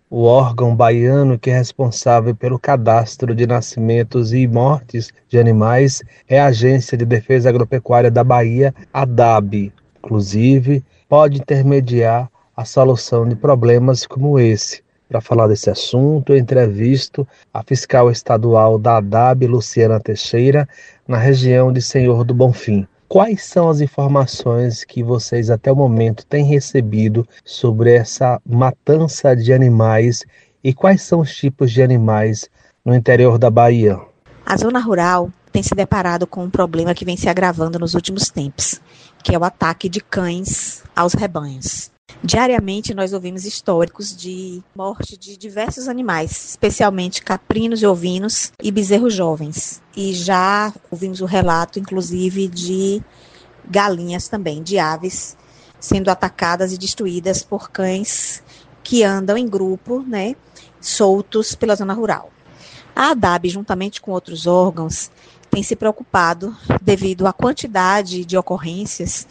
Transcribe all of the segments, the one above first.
O órgão baiano que é responsável pelo cadastro de nascimentos e mortes de animais é a Agência de Defesa Agropecuária da Bahia, ADAB. Inclusive, pode intermediar a solução de problemas como esse. Para falar desse assunto, eu entrevisto a fiscal estadual da ADAB, Luciana Teixeira, na região de Senhor do Bonfim. Quais são as informações que vocês até o momento têm recebido sobre essa matança de animais e quais são os tipos de animais no interior da Bahia? A zona rural tem se deparado com um problema que vem se agravando nos últimos tempos, que é o ataque de cães aos rebanhos. Diariamente nós ouvimos históricos de morte de diversos animais, especialmente caprinos e ovinos e bezerros jovens. E já ouvimos o relato, inclusive, de galinhas também, de aves, sendo atacadas e destruídas por cães que andam em grupo, né, soltos pela zona rural. A ADAB, juntamente com outros órgãos, tem se preocupado devido à quantidade de ocorrências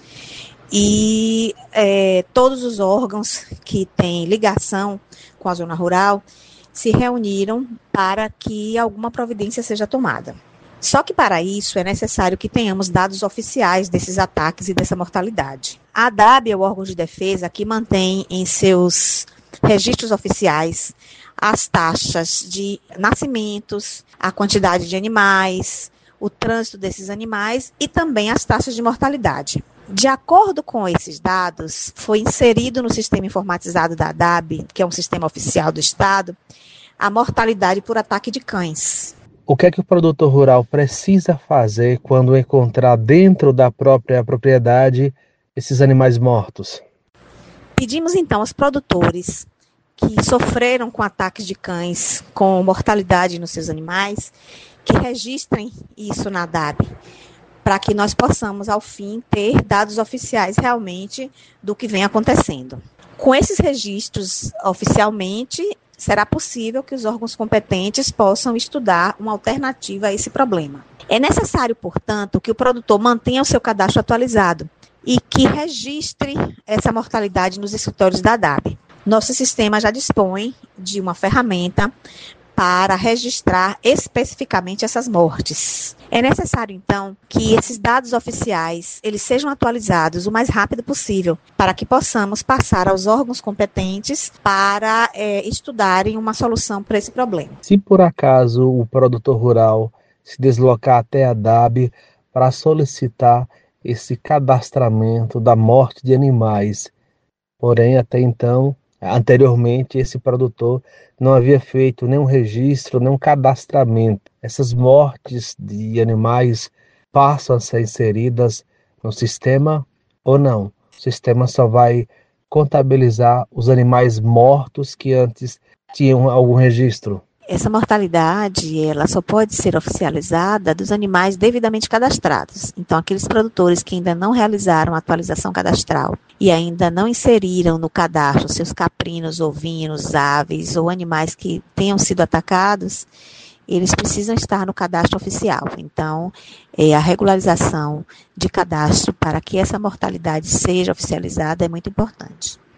e todos os órgãos que têm ligação com a zona rural se reuniram para que alguma providência seja tomada. Só que para isso é necessário que tenhamos dados oficiais desses ataques e dessa mortalidade. A ADAB é o órgão de defesa que mantém em seus registros oficiais as taxas de nascimentos, a quantidade de animais, o trânsito desses animais e também as taxas de mortalidade. De acordo com esses dados, foi inserido no sistema informatizado da ADAB, que é um sistema oficial do Estado, a mortalidade por ataque de cães. O que é que o produtor rural precisa fazer quando encontrar dentro da própria propriedade esses animais mortos? Pedimos então aos produtores que sofreram com ataques de cães com mortalidade nos seus animais, que registrem isso na ADAB, para que nós possamos, ao fim, ter dados oficiais realmente do que vem acontecendo. Com esses registros oficialmente, será possível que os órgãos competentes possam estudar uma alternativa a esse problema. É necessário, portanto, que o produtor mantenha o seu cadastro atualizado e que registre essa mortalidade nos escritórios da ADAB. Nosso sistema já dispõe de uma ferramenta para registrar especificamente essas mortes. É necessário, então, que esses dados oficiais eles sejam atualizados o mais rápido possível, para que possamos passar aos órgãos competentes para estudarem uma solução para esse problema. Se por acaso o produtor rural se deslocar até a DAB para solicitar esse cadastramento da morte de animais, porém até então, anteriormente, esse produtor não havia feito nenhum registro, nenhum cadastramento. Essas mortes de animais passam a ser inseridas no sistema ou não? O sistema só vai contabilizar os animais mortos que antes tinham algum registro. Essa mortalidade, ela só pode ser oficializada dos animais devidamente cadastrados. Então, aqueles produtores que ainda não realizaram a atualização cadastral e ainda não inseriram no cadastro seus caprinos, ovinos, aves ou animais que tenham sido atacados, eles precisam estar no cadastro oficial. Então, a regularização de cadastro para que essa mortalidade seja oficializada é muito importante.